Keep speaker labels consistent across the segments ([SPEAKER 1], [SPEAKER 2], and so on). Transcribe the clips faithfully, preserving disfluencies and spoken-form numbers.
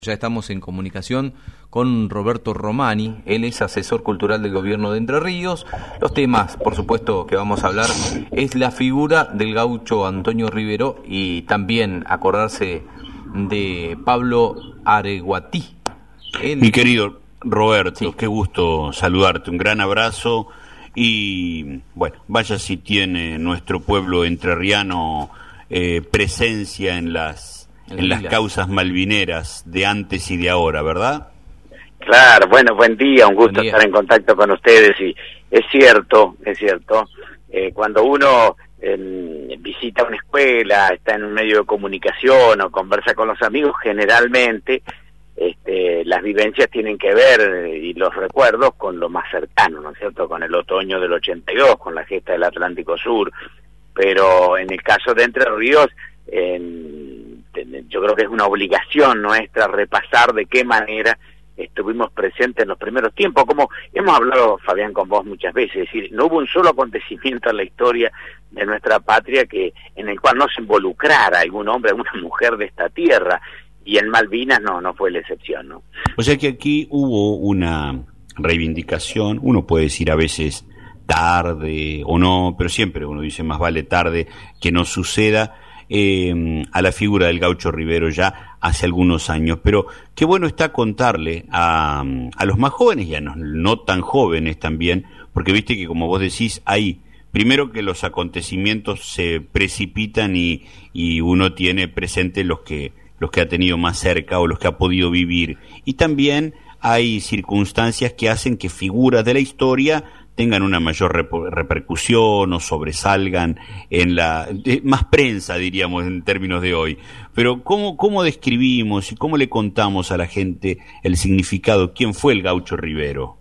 [SPEAKER 1] Ya estamos en comunicación con Roberto Romani, él es asesor cultural del gobierno de Entre Ríos. Los temas, por supuesto, que vamos a hablar es la figura del gaucho Antonio Rivero y también acordarse de Pablo Areguatí. Él...
[SPEAKER 2] Mi querido Roberto,
[SPEAKER 1] sí.
[SPEAKER 2] Qué gusto saludarte, un gran abrazo y bueno, vaya si tiene nuestro pueblo entrerriano eh, presencia en las en las causas malvineras de antes y de ahora, ¿verdad?
[SPEAKER 3] Claro, bueno, buen día, un gusto
[SPEAKER 1] Buen día.
[SPEAKER 3] estar en contacto con ustedes y es cierto, es cierto, eh, cuando uno eh, visita una escuela, está en un medio de comunicación o conversa con los amigos, generalmente este, las vivencias tienen que ver eh, y los recuerdos con lo más cercano, ¿no es cierto?, con el otoño del ochenta y dos, con la gesta del Atlántico Sur, pero en el caso de Entre Ríos, en yo creo que es una obligación nuestra repasar de qué manera estuvimos presentes en los primeros tiempos, como hemos hablado, Fabián, con vos muchas veces, es decir, no hubo un solo acontecimiento en la historia de nuestra patria que en el cual no se involucrara algún hombre, alguna mujer de esta tierra, y en Malvinas no, no fue la excepción, ¿no?
[SPEAKER 2] O sea que aquí hubo una reivindicación, uno puede decir a veces tarde o no, pero siempre uno dice más vale tarde que no suceda, Eh, a la figura del gaucho Rivero ya hace algunos años, pero qué bueno está contarle a, a los más jóvenes y a los no tan jóvenes también, porque viste que como vos decís, hay primero que los acontecimientos se precipitan y, y uno tiene presente los que, los que ha tenido más cerca o los que ha podido vivir, y también hay circunstancias que hacen que figuras de la historia tengan una mayor rep- repercusión o sobresalgan en la eh, más prensa, diríamos en términos de hoy. Pero ¿cómo, cómo describimos y cómo le contamos a la gente el significado? ¿Quién fue el gaucho Rivero?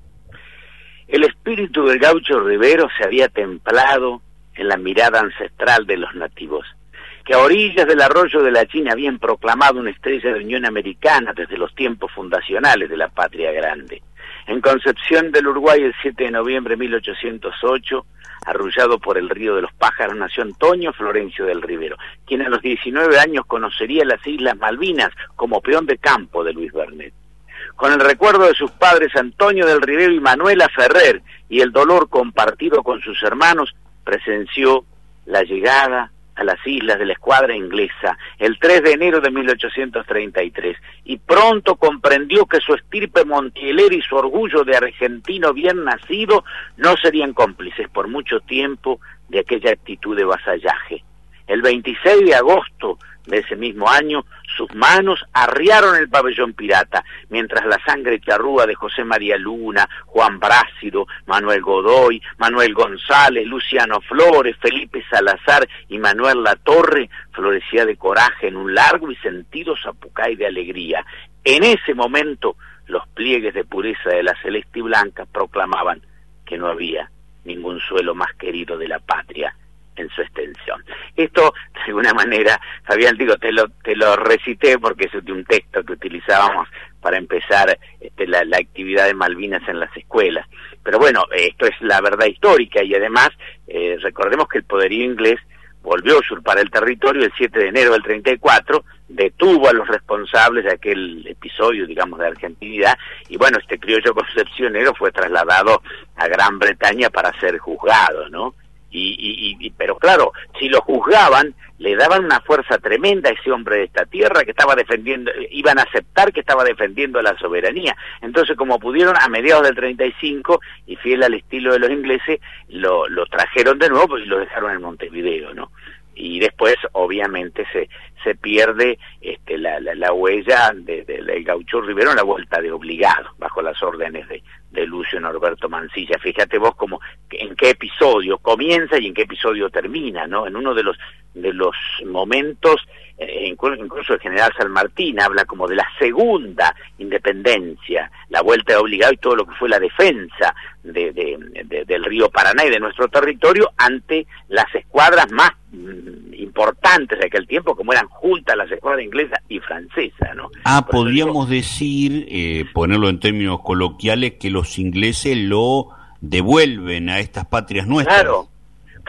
[SPEAKER 3] El espíritu del gaucho Rivero se había templado en la mirada ancestral de los nativos, que a orillas del arroyo de la China habían proclamado una estrella de Unión Americana desde los tiempos fundacionales de la Patria Grande. En Concepción del Uruguay, el siete de noviembre de mil ochocientos ocho, arrullado por el río de los pájaros, nació Antonio Florencio del Rivero, quien a los diecinueve años conocería las Islas Malvinas como peón de campo de Luis Bernet. Con el recuerdo de sus padres Antonio del Rivero y Manuela Ferrer, y el dolor compartido con sus hermanos, presenció la llegada a las islas de la escuadra inglesa el tres de enero de mil ochocientos treinta y tres, y pronto comprendió que su estirpe montielera y su orgullo de argentino bien nacido no serían cómplices por mucho tiempo de aquella actitud de vasallaje. El veintiséis de agosto de ese mismo año, sus manos arriaron el pabellón pirata, mientras la sangre charrúa de José María Luna, Juan Brácido, Manuel Godoy, Manuel González, Luciano Flores, Felipe Salazar y Manuel Latorre florecía de coraje en un largo y sentido zapucay de alegría. En ese momento, los pliegues de pureza de la celeste y blanca proclamaban que no había ningún suelo más querido de la patria en su extensión. Esto, de alguna manera, Fabián, digo, te lo te lo recité porque es de un texto que utilizábamos para empezar este, la, la actividad de Malvinas en las escuelas. Pero bueno, esto es la verdad histórica y además, eh, recordemos que el poderío inglés volvió a usurpar el territorio el siete de enero del treinta y cuatro, detuvo a los responsables de aquel episodio, digamos, de argentinidad, y bueno, este criollo concepcionero fue trasladado a Gran Bretaña para ser juzgado, ¿no? Y, y, y, pero claro, si lo juzgaban, le daban una fuerza tremenda a ese hombre de esta tierra que estaba defendiendo, iban a aceptar que estaba defendiendo la soberanía. Entonces, como pudieron, a mediados del treinta y cinco, y fiel al estilo de los ingleses, lo, lo trajeron de nuevo y lo dejaron en Montevideo, ¿no? Y después, obviamente, se se pierde este, la, la, la huella de, de, del gaucho Rivero en la vuelta de obligado, bajo las órdenes de, de Lucio Norberto Mansilla. Fíjate vos como en qué episodio comienza y en qué episodio termina, ¿no? En uno de los de los momentos, eh, incluso, incluso el general San Martín habla como de la segunda independencia, la vuelta de obligado y todo lo que fue la defensa de, de, de, del río Paraná y de nuestro territorio ante las escuadras más mm, importantes de aquel tiempo, como eran juntas las escuadras inglesa y francesa, ¿no?
[SPEAKER 2] Ah,
[SPEAKER 3] Por
[SPEAKER 2] podríamos
[SPEAKER 3] digo,
[SPEAKER 2] decir, eh, ponerlo en términos coloquiales, que los ingleses lo devuelven a estas patrias nuestras.
[SPEAKER 3] Claro.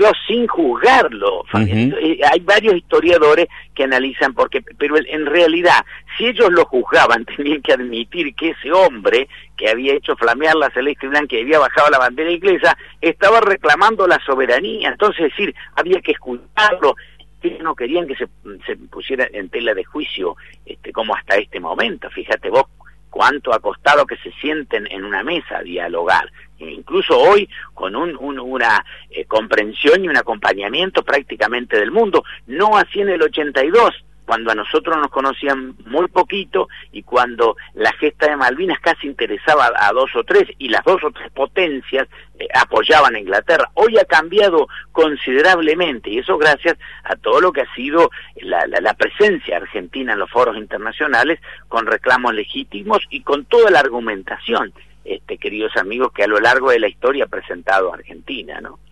[SPEAKER 3] golpeó sin juzgarlo. Uh-huh. Hay varios historiadores que analizan por qué, pero en realidad, si ellos lo juzgaban, tenían que admitir que ese hombre que había hecho flamear la celeste y blanca y había bajado la bandera inglesa, estaba reclamando la soberanía. Entonces, es decir, había que escucharlo. Ellos no querían que se, se pusiera en tela de juicio este, como hasta este momento. Fíjate vos cuánto ha costado que se sienten en una mesa a dialogar, incluso hoy con un, un, una eh, comprensión y un acompañamiento prácticamente del mundo, no así en el ochenta y dos, cuando a nosotros nos conocían muy poquito y cuando la gesta de Malvinas casi interesaba a, a dos o tres y las dos o tres potencias eh, apoyaban a Inglaterra. Hoy ha cambiado considerablemente y eso gracias a todo lo que ha sido la, la, la presencia argentina en los foros internacionales con reclamos legítimos y con toda la argumentación, este, queridos amigos, que a lo largo de la historia ha presentado Argentina, ¿no?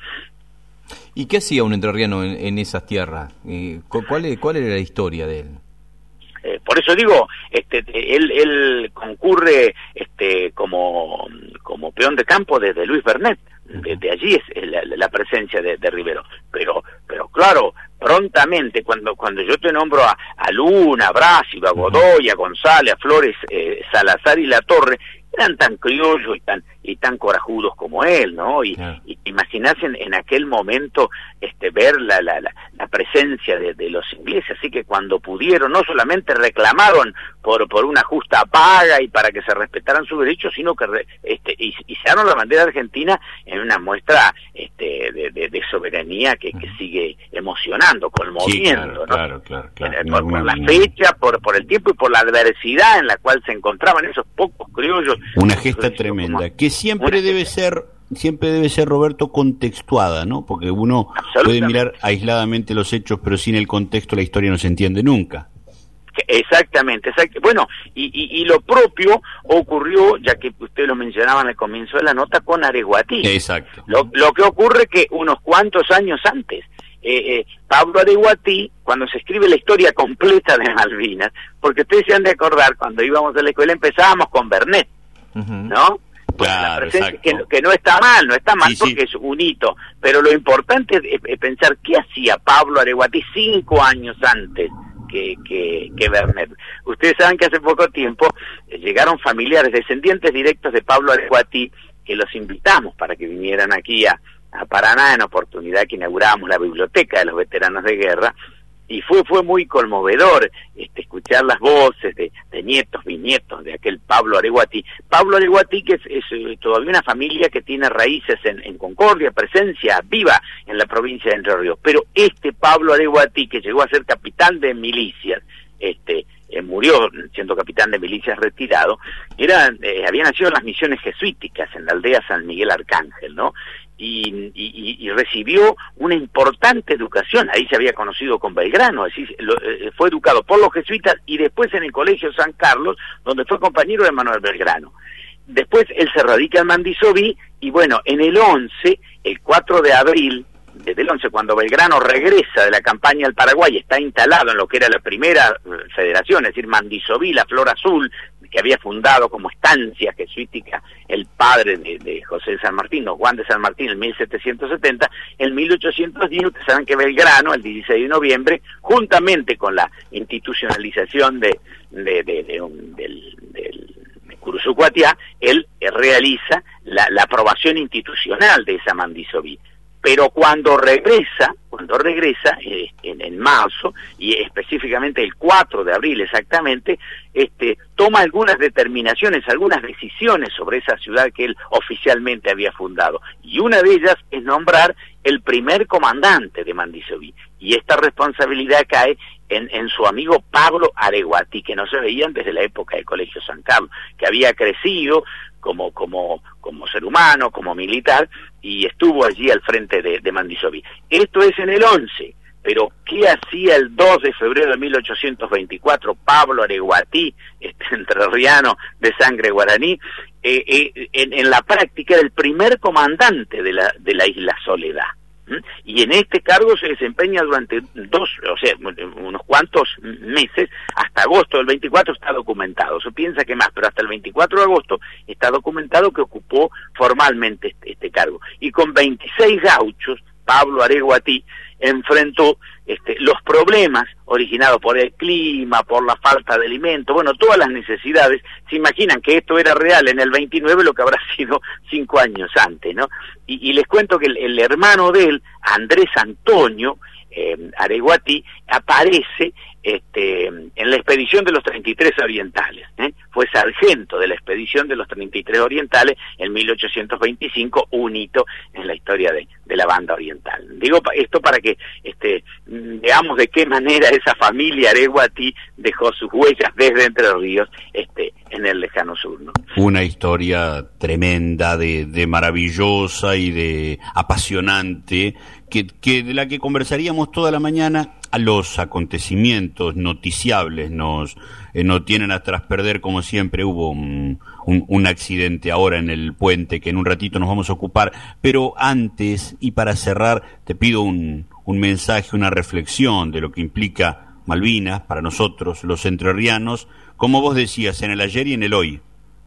[SPEAKER 1] ¿Y qué hacía un entrerriano en, en esas tierras? Eh, ¿cuál, ¿Cuál era la historia de él?
[SPEAKER 3] Eh, por eso digo, este, él, él concurre este, como, como peón de campo desde Luis Bernet. Desde allí es la, la presencia de, de Rivero. Pero, pero claro, prontamente, cuando, cuando yo te nombro a, a Luna, a Brásilo, a Godoy, a González, a Flores, eh, Salazar y Latorre, eran tan criollos y tan y tan corajudos como él, ¿no? Y, yeah. y imaginarse en, en aquel momento este ver la la, la, la presencia de, de los ingleses, así que cuando pudieron no solamente reclamaron por por una justa paga y para que se respetaran sus derechos, sino que re, este izaron la bandera argentina en una muestra este de, de, de soberanía que, que sigue emocionando, conmoviendo,
[SPEAKER 2] sí, claro,
[SPEAKER 3] ¿no?
[SPEAKER 2] Claro, claro, claro.
[SPEAKER 3] Por, por la fecha, por por el tiempo y por la adversidad en la cual se encontraban esos pocos criollos.
[SPEAKER 2] Una gesta tremenda, que siempre debe ser, siempre debe ser, Roberto, contextuada, ¿no? Porque uno puede mirar aisladamente los hechos, pero sin el contexto la historia no se entiende nunca.
[SPEAKER 3] Exactamente, exact bueno, y, y, y lo propio ocurrió, ya que usted lo mencionaba al comienzo de la nota, con Areguatí.
[SPEAKER 2] Exacto.
[SPEAKER 3] Lo, lo que ocurre que unos cuantos años antes, eh, eh, Pablo Areguatí, cuando se escribe la historia completa de Malvinas, porque ustedes se han de acordar, cuando íbamos a la escuela empezábamos con Bernet, Uh-huh. ¿no?
[SPEAKER 2] Claro,
[SPEAKER 3] la que, que no está mal, no está mal sí, porque sí. es un hito, pero lo importante es, es pensar qué hacía Pablo Areguatí cinco años antes que, que, que Bernet. Ustedes saben que hace poco tiempo eh, llegaron familiares, descendientes directos de Pablo Areguatí, que los invitamos para que vinieran aquí a, a Paraná en oportunidad que inauguramos la biblioteca de los veteranos de guerra. Y fue fue muy conmovedor este, escuchar las voces de, de nietos, bisnietos de aquel Pablo Areguatí. Pablo Areguatí, que es, es todavía una familia que tiene raíces en, en Concordia, presencia viva en la provincia de Entre Ríos. Pero este Pablo Areguatí, que llegó a ser capitán de milicias, este eh, murió siendo capitán de milicias retirado, era eh, había nacido en las misiones jesuíticas, en la aldea San Miguel Arcángel, ¿no? Y, y, y recibió una importante educación, ahí se había conocido con Belgrano, es decir, lo, eh, fue educado por los jesuitas y después en el Colegio San Carlos, donde fue compañero de Manuel Belgrano. Después él se radica en Mandisoví y bueno, en el once, el cuatro de abril, desde el once, cuando Belgrano regresa de la campaña al Paraguay, está instalado en lo que era la primera federación, es decir, Mandisoví, la Flor Azul, que había fundado como estancia jesuítica el padre de, de José de San Martín, o Juan de San Martín, en mil setecientos setenta, en mil ochocientos diez, ustedes saben que Belgrano, el dieciséis de noviembre, juntamente con la institucionalización de, de, de, de un, del, del de Curuzucuatiá, él realiza la, la aprobación institucional de esa Mandisoví. Pero cuando regresa, cuando regresa eh, en, en marzo, y específicamente el cuatro de abril exactamente, este, toma algunas determinaciones, algunas decisiones sobre esa ciudad que él oficialmente había fundado. Y una de ellas es nombrar el primer comandante de Mandisoví. Y esta responsabilidad cae en, en su amigo Pablo Areguatí, que no se veían desde la época del Colegio San Carlos, que había crecido como como como ser humano, como militar, y estuvo allí al frente de, de Mandisoví. Esto es en el once, pero ¿qué hacía el dos de febrero de mil ochocientos veinticuatro Pablo Areguatí, este entrerriano de sangre guaraní? Eh, eh, en, en la práctica era el primer comandante de la de la isla Soledad. Y en este cargo se desempeña durante dos, o sea, unos cuantos meses, hasta agosto del veinticuatro está documentado, se piensa que más, pero hasta el veinticuatro de agosto está documentado que ocupó formalmente este, este cargo. Y con veintiséis gauchos, Pablo Areguatí, enfrentó este, los problemas originados por el clima, por la falta de alimento, bueno, todas las necesidades. Se imaginan que esto era real en el veintinueve, lo que habrá sido cinco años antes, ¿no? Y, y les cuento que el, el hermano de él, Andrés Antonio eh, Areguatí, aparece este, en la expedición de los treinta y tres orientales, ¿eh? Fue sargento de la expedición de los treinta y tres orientales en mil ochocientos veinticinco, un hito en la historia de, de la banda oriental. Digo esto para que este, veamos de qué manera esa familia Areguatí dejó sus huellas desde Entre Ríos este, en el lejano sur, ¿no?
[SPEAKER 2] Una historia tremenda, de, de maravillosa y de apasionante, que, que de la que conversaríamos toda la mañana. A los acontecimientos noticiables nos eh, no tienen a trasperder, como siempre. Hubo un, un, un accidente ahora en el puente que en un ratito nos vamos a ocupar, pero antes y para cerrar te pido un, un mensaje, una reflexión de lo que implica Malvinas para nosotros los entrerrianos, como vos decías, en el ayer y en el hoy.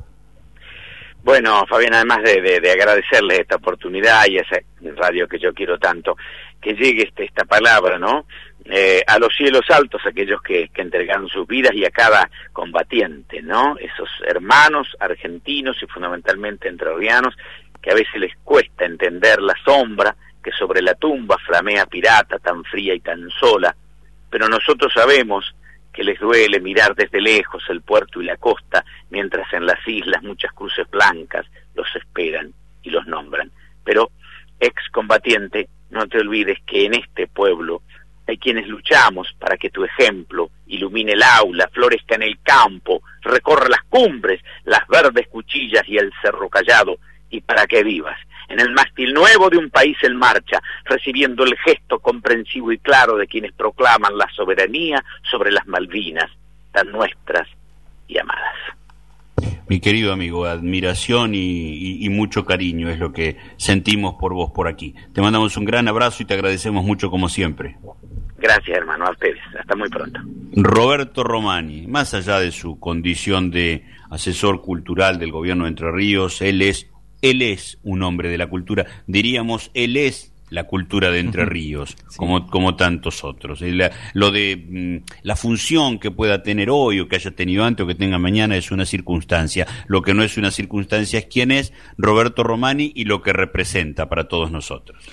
[SPEAKER 3] Bueno, Fabián, además de, de, de agradecerles esta oportunidad y esa radio que yo quiero tanto, que llegue este, esta palabra, ¿no? Eh, a los cielos altos, aquellos que, que entregaron sus vidas, y a cada combatiente, ¿no? Esos hermanos argentinos y fundamentalmente entrerrianos, que a veces les cuesta entender la sombra que sobre la tumba flamea pirata, tan fría y tan sola, pero nosotros sabemos que les duele mirar desde lejos el puerto y la costa, mientras en las islas muchas cruces blancas los esperan y los nombran. Pero, excombatiente, no te olvides que en este pueblo hay quienes luchamos para que tu ejemplo ilumine el aula, florezca en el campo, recorra las cumbres, las verdes cuchillas y el cerro callado, y para que vivas en el mástil nuevo de un país en marcha, recibiendo el gesto comprensivo y claro de quienes proclaman la soberanía sobre las Malvinas, tan nuestras y amadas.
[SPEAKER 2] Mi querido amigo, admiración y, y, y mucho cariño es lo que sentimos por vos por aquí. Te mandamos un gran abrazo y te agradecemos mucho como siempre.
[SPEAKER 3] Gracias, hermano, a ustedes. Hasta muy pronto.
[SPEAKER 2] Roberto Romani, más allá de su condición de asesor cultural del gobierno de Entre Ríos, él es, él es un hombre de la cultura. Diríamos, él es la cultura de Entre Ríos, sí, como, como tantos otros. La, lo de mm, la función que pueda tener hoy, o que haya tenido antes, o que tenga mañana, es una circunstancia. Lo que no es una circunstancia es quién es Roberto Romani y lo que representa para todos nosotros.